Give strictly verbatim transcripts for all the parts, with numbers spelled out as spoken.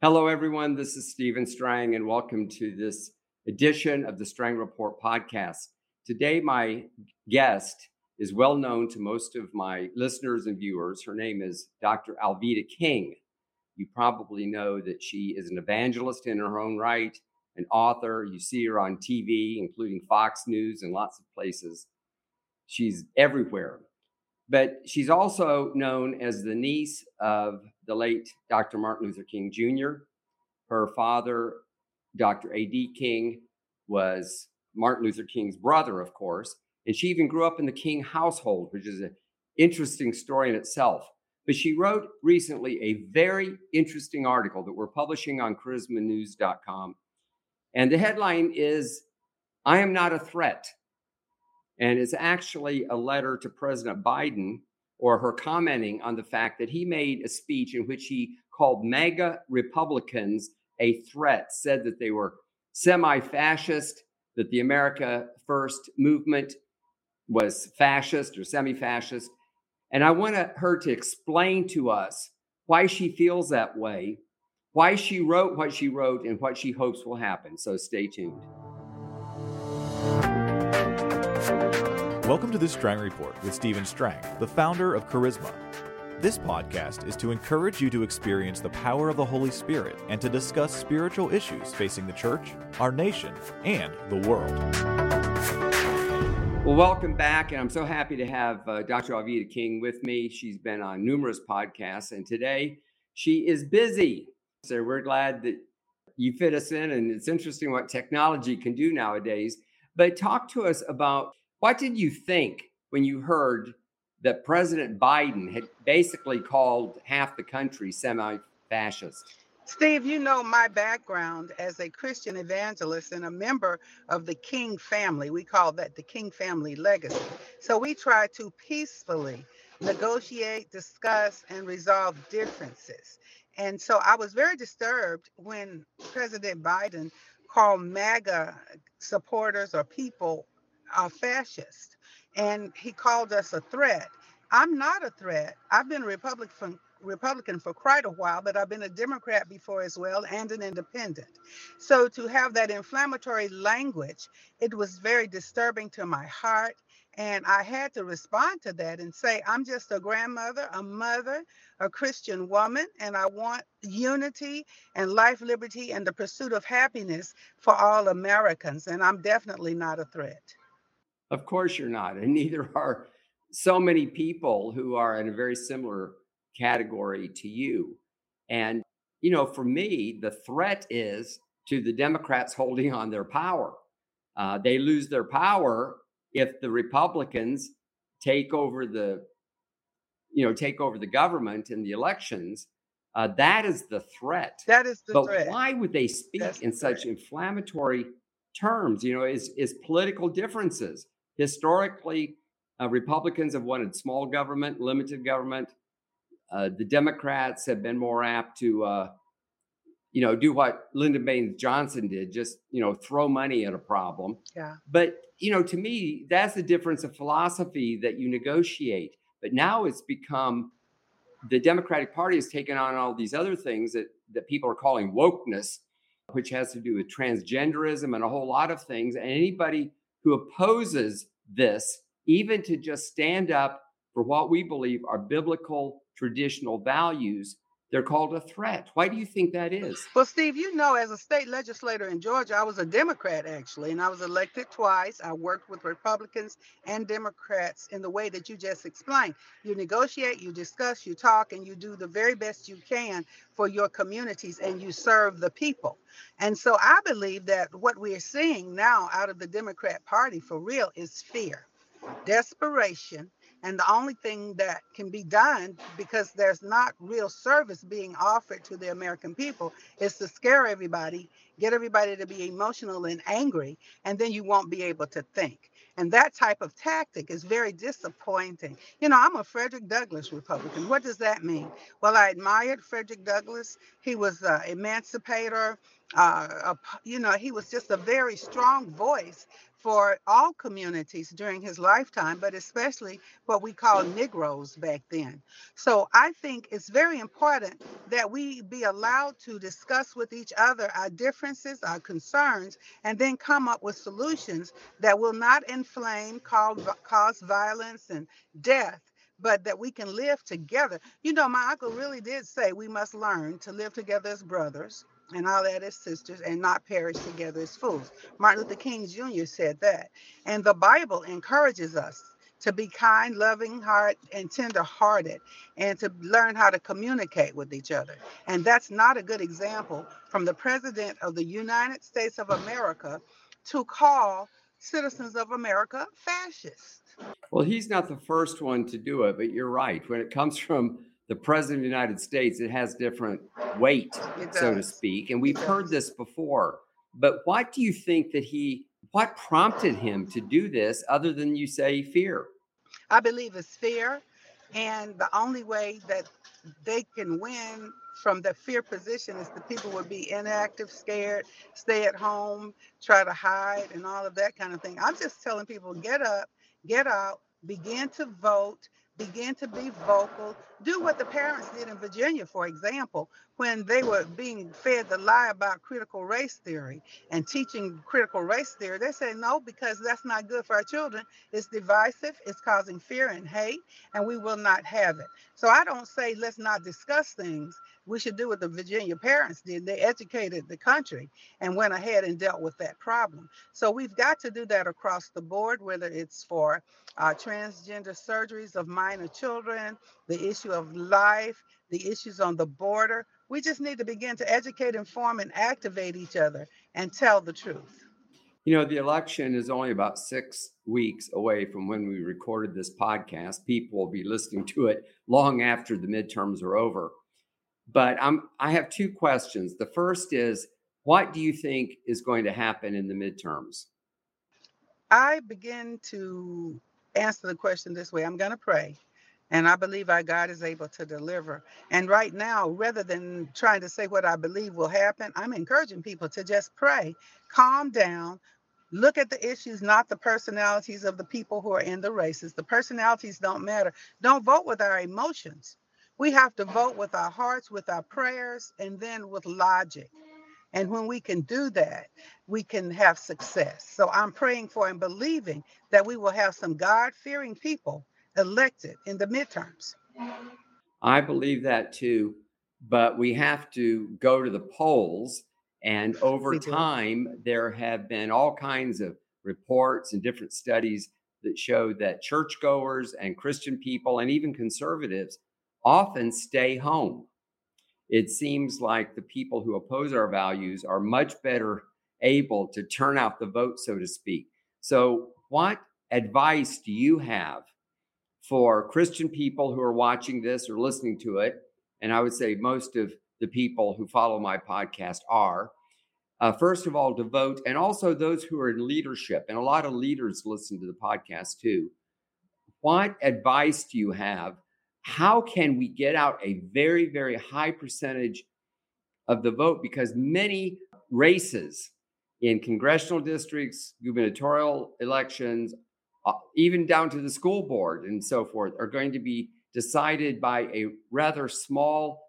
Hello, everyone. This is Stephen Strang, and welcome to this edition of the Strang Report podcast. Today, my guest is well known to most of my listeners and viewers. Her name is Doctor Alveda King. You probably know that she is an evangelist in her own right, an author. You see her on T V, including Fox News and lots of places. She's everywhere. But she's also known as the niece of the late Doctor Martin Luther King Junior Her father, Doctor A D King, was Martin Luther King's brother, of course. And she even grew up in the King household, which is an interesting story in itself. But she wrote recently a very interesting article that we're publishing on charisma news dot com. And the headline is, "I am not a threat." And it's actually a letter to President Biden, or her commenting on the fact that he made a speech in which he called MAGA Republicans a threat, said that they were semi-fascist, that the America First movement was fascist or semi-fascist. And I want her to explain to us why she feels that way, why she wrote what she wrote, and what she hopes will happen. So stay tuned. Welcome to the Strang Report with Stephen Strang, the founder of Charisma. This podcast is to encourage you to experience the power of the Holy Spirit and to discuss spiritual issues facing the church, our nation, and the world. Well, welcome back, and I'm so happy to have uh, Doctor Alveda King with me. She's been on numerous podcasts, and today she is busy. So we're glad that you fit us in, and it's interesting what technology can do nowadays. But talk to us about, what did you think when you heard that President Biden had basically called half the country semi-fascist? Steve, you know my background as a Christian evangelist and a member of the King family. We call that the King family legacy. So we try to peacefully negotiate, discuss, and resolve differences. And so I was very disturbed when President Biden called MAGA supporters or people uh, fascist, and he called us a threat. I'm not a threat. I've been a Republican Republican for quite a while, but I've been a Democrat before as well, and an independent. So to have that inflammatory language, it was very disturbing to my heart. And I had to respond to that and say, I'm just a grandmother, a mother, a Christian woman, and I want unity and life, liberty, and the pursuit of happiness for all Americans. And I'm definitely not a threat. Of course you're not, and neither are so many people who are in a very similar category to you. And, you know, for me, the threat is to the Democrats holding on their power. Uh, they lose their power if the Republicans take over the, you know, take over the government in the elections. Uh, that is the threat. That is the but threat. But why would they speak That's in the such threat. inflammatory terms? You know, is is political differences. Historically, uh, Republicans have wanted small government, limited government. Uh, the Democrats have been more apt to, uh, you know, do what Lyndon Baines Johnson did, just, you know, throw money at a problem. Yeah. But, you know, to me, that's the difference of philosophy, that you negotiate. But now it's become, the Democratic Party has taken on all these other things that, that people are calling wokeness, which has to do with transgenderism and a whole lot of things. And anybody who opposes this, even to just stand up for what we believe are biblical, traditional values, they're called a threat. Why do you think that is? Well, Steve, you know, as a state legislator in Georgia, I was a Democrat, actually, and I was elected twice. I worked with Republicans and Democrats in the way that you just explained. You negotiate, you discuss, you talk, and you do the very best you can for your communities, and you serve the people. And so I believe that what we are seeing now out of the Democrat Party for real is fear, desperation. And the only thing that can be done, because there's not real service being offered to the American people, is to scare everybody, get everybody to be emotional and angry, and then you won't be able to think. And that type of tactic is very disappointing. You know, I'm a Frederick Douglass Republican. What does that mean? Well, I admired Frederick Douglass. He was an emancipator. uh, a p- you know, he was just a very strong voice for all communities during his lifetime, but especially what we call Negroes back then. So I think it's very important that we be allowed to discuss with each other our differences, our concerns, and then come up with solutions that will not inflame, cause, cause violence and death. But that we can live together. You know, my uncle really did say we must learn to live together as brothers and all that as sisters and not perish together as fools. Martin Luther King Junior said that. And the Bible encourages us to be kind, loving, heart, and tender hearted, and to learn how to communicate with each other. And that's not a good example from the President of the United States of America to call citizens of America fascists. Well, he's not the first one to do it, but you're right. When it comes from the President of the United States, it has different weight, so to speak. And we've heard this before. But what do you think that he, what prompted him to do this other than you say fear? I believe it's fear. And the only way that they can win from the fear position is the people would be inactive, scared, stay at home, try to hide, and all of that kind of thing. I'm just telling people, get up, get out, begin to vote, begin to be vocal, do what the parents did in Virginia, for example, when they were being fed the lie about critical race theory and teaching critical race theory. They said no, because that's not good for our children. It's divisive, it's causing fear and hate, and we will not have it. So I don't say let's not discuss things. We should do what the Virginia parents did. They educated the country and went ahead and dealt with that problem. So we've got to do that across the board, whether it's for uh, transgender surgeries of minor children, the issue of life, the issues on the border. We just need to begin to educate, inform, and activate each other and tell the truth. You know, the election is only about six weeks away from when we recorded this podcast. People will be listening to it long after the midterms are over. But I'm, I have two questions. The first is, what do you think is going to happen in the midterms? I begin to answer the question this way. I'm going to pray. And I believe our God is able to deliver. And right now, rather than trying to say what I believe will happen, I'm encouraging people to just pray, calm down, look at the issues, not the personalities of the people who are in the races. The personalities don't matter. Don't vote with our emotions. We have to vote with our hearts, with our prayers, and then with logic. And when we can do that, we can have success. So I'm praying for and believing that we will have some God-fearing people elected in the midterms. I believe that too, but we have to go to the polls. And over time, there have been all kinds of reports and different studies that show that churchgoers and Christian people and even conservatives often stay home. It seems like the people who oppose our values are much better able to turn out the vote, so to speak. So what advice do you have for Christian people who are watching this or listening to it? And I would say most of the people who follow my podcast are, uh, first of all, to vote, and also those who are in leadership. And a lot of leaders listen to the podcast too. What advice do you have? How can we get out a very, very high percentage of the vote? Because many races in congressional districts, gubernatorial elections, uh, even down to the school board and so forth, are going to be decided by a rather small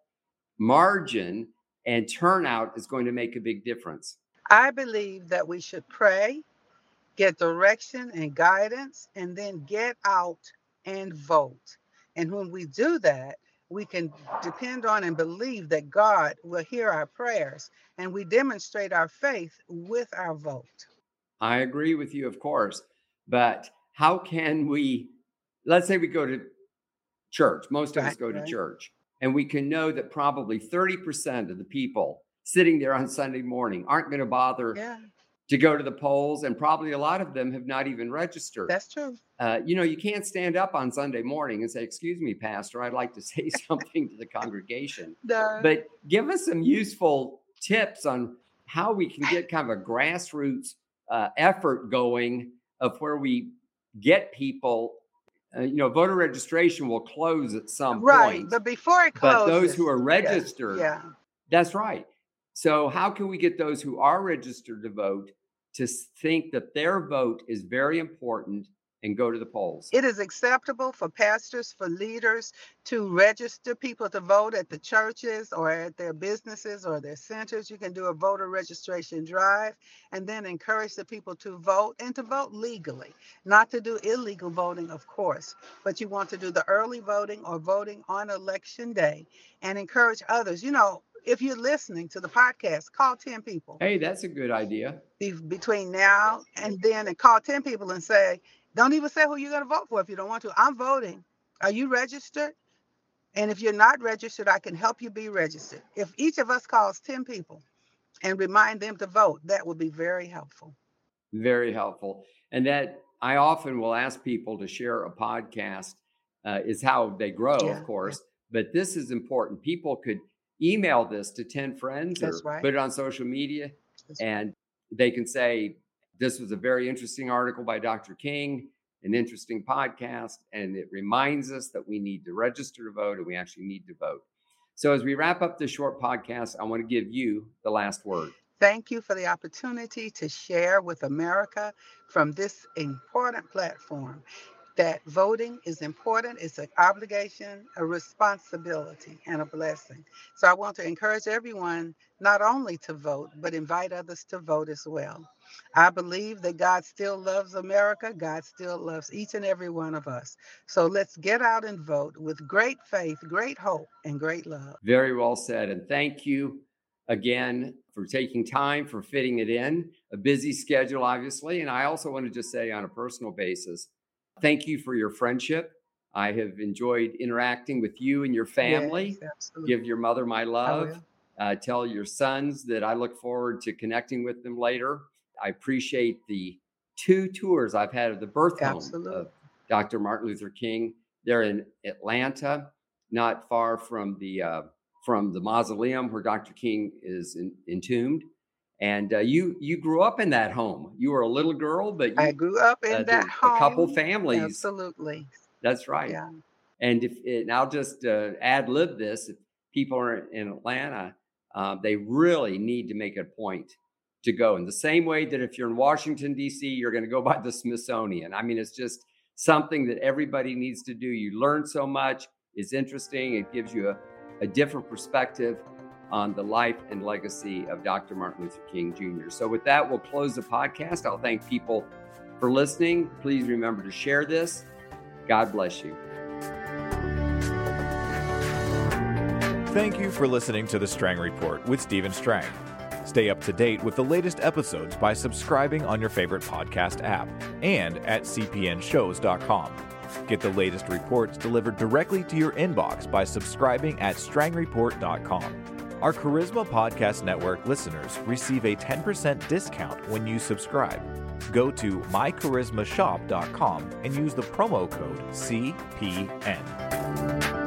margin, and turnout is going to make a big difference. I believe that we should pray, get direction and guidance, and then get out and vote. And when we do that, we can depend on and believe that God will hear our prayers, and we demonstrate our faith with our vote. I agree with you, of course, but how can we, let's say we go to church, most of right, us go right. to church, and we can know that probably thirty percent of the people sitting there on Sunday morning aren't going to bother yeah. to go to the polls, and probably a lot of them have not even registered. That's true. Uh, you know, you can't stand up on Sunday morning and say, excuse me, Pastor, I'd like to say something to the congregation. No. But give us some useful tips on how we can get kind of a grassroots uh, effort going of where we get people. Uh, you know, voter registration will close at some right, point. But before it closes. But those who are registered, yeah, yeah. That's right. So how can we get those who are registered to vote to think that their vote is very important and go to the polls? It is acceptable for pastors, for leaders to register people to vote at the churches or at their businesses or their centers. You can do a voter registration drive and then encourage the people to vote and to vote legally, not to do illegal voting, of course, but you want to do the early voting or voting on election day and encourage others. You know, if you're listening to the podcast, call ten people. Hey, that's a good idea. Be- between now and then, and call ten people and say, don't even say who you're going to vote for if you don't want to. I'm voting. Are you registered? And if you're not registered, I can help you be registered. If each of us calls ten people and remind them to vote, that would be very helpful. Very helpful. And that I often will ask people to share a podcast uh, is how they grow, yeah, of course. Yeah. But this is important. People could email this to ten friends That's or right. put it on social media. That's and right. They can say, this was a very interesting article by Doctor King, an interesting podcast, and it reminds us that we need to register to vote and we actually need to vote. So as we wrap up this short podcast, I want to give you the last word. Thank you for the opportunity to share with America from this important platform that voting is important. It's an obligation, a responsibility, and a blessing. So I want to encourage everyone not only to vote, but invite others to vote as well. I believe that God still loves America. God still loves each and every one of us. So let's get out and vote with great faith, great hope, and great love. Very well said. And thank you again for taking time, for fitting it in. A busy schedule, obviously. And I also want to just say on a personal basis, thank you for your friendship. I have enjoyed interacting with you and your family. Yes, absolutely. Give your mother my love. Uh, tell your sons that I look forward to connecting with them later. I appreciate the two tours I've had of the birth Absolutely. home of Doctor Martin Luther King. They're in Atlanta, not far from the uh, from the mausoleum where Doctor King is in, entombed. And uh, you you grew up in that home. You were a little girl, but you, I grew up in uh, that a home. couple families. Absolutely. That's right. Yeah. And if and I'll just uh, ad lib this: if people are in Atlanta, uh, they really need to make a point to go. In the same way that if you're in Washington, D C, you're going to go by the Smithsonian. I mean, it's just something that everybody needs to do. You learn so much. It's interesting. It gives you a, a different perspective on the life and legacy of Doctor Martin Luther King Junior So with that, we'll close the podcast. I'll thank people for listening. Please remember to share this. God bless you. Thank you for listening to The Strang Report with Stephen Strang. Stay up to date with the latest episodes by subscribing on your favorite podcast app and at c p n shows dot com. Get the latest reports delivered directly to your inbox by subscribing at strang report dot com. Our Charisma Podcast Network listeners receive a ten percent discount when you subscribe. Go to my charisma shop dot com and use the promo code C P N.